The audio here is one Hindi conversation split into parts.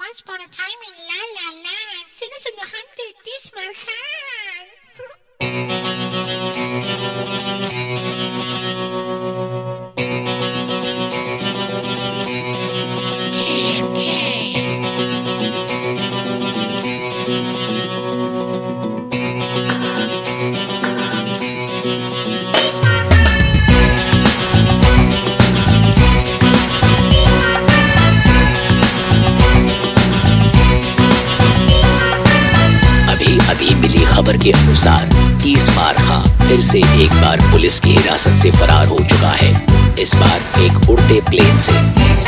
Once upon a time in La La Land. सुनो सुनो हम देती स्मरहान. खबर के अनुसार तीसमार खां फिर से एक बार पुलिस की हिरासत से फरार हो चुका है। इस बार एक उड़ते प्लेन से।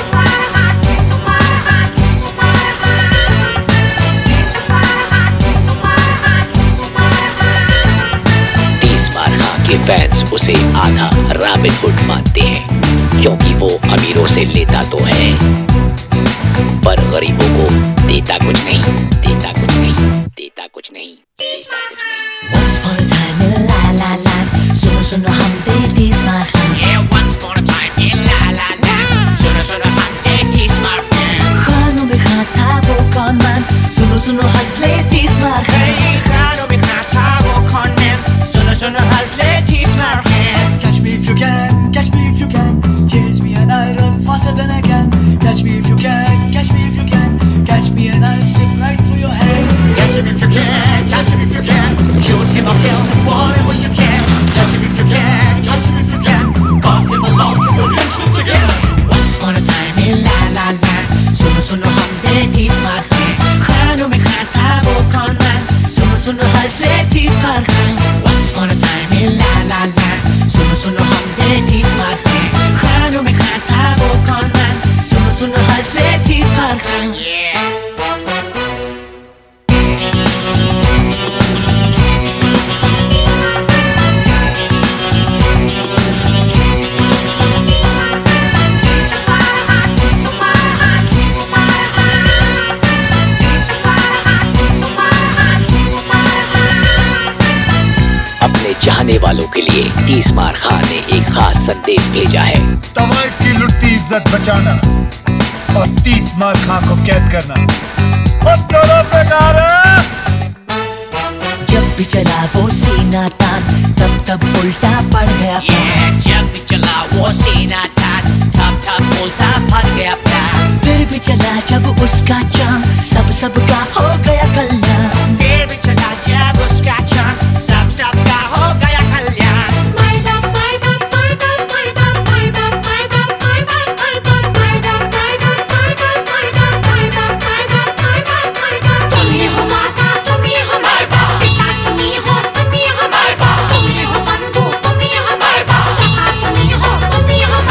तीसमार खां के फैंस उसे आधा रॉबिन हुड मानते हैं, क्योंकि वो अमीरों से लेता तो है पर गरीबों को देता कुछ नहीं, देता कुछ नहीं, देता कुछ नहीं। Once upon a time in La La Land, सुनो सुनो हम दे तीसमार खां. Yeah, once upon a time in La La Land, सुनो सुनो हम दे तीसमार खां. खानों में खां था वो कौन मैन, सुनो सुनो हंस ले तीसमार खां. खानों में खां था वो कौन मैन, सुनो सुनो हंस ले तीसमार खां. Catch me if you can, catch me if you can, chase me and I run faster than I can. Catch me if you can, catch me if you can, catch me and I slip right through your hands. Catch him if you can, catch him if you can, shoot him or kill him, whatever you can. Catch him if you can, catch him if you can, carve him along to your wrist with together. Once upon a time in La La Land, सुनो सुनो हम दे तीसमार खां. खानों में खां था वो कौन मैन, सुनो सुनो हंस ले तीसमार खां. Once upon a time in La La Land, सुनो सुनो हम दे तीसमार खां. खानों में खां था वो कौन मैन, सुनो सुनो हंस ले तीसमार खां. चाहने वालों के लिए तीसमार खां ने एक खास संदेश भेजा है। तवाइफ की लुटती इज्जत बचाना और तीसमार खां को कैद करना दोनों बेकार है। जब भी चला वो सीना तान, तब तब उल्टा पड़ गया. जब भी चला वो सीना तान, तब तब उल्टा पड़ गया. फिर भी चला जब उसका चाम, सबका हो गया कल्याण. फिर भी चला जब उसका चाम, सबका हो गया कल्याण. तुम ही हो माता, तुम ही हो पिता, तुम ही हो, तुम ही हो तुम ही हो बंधु, तुम ही हो सखा, तुम ही हो, तुम ही हो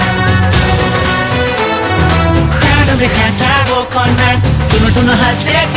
सुनो सुनो हंस ले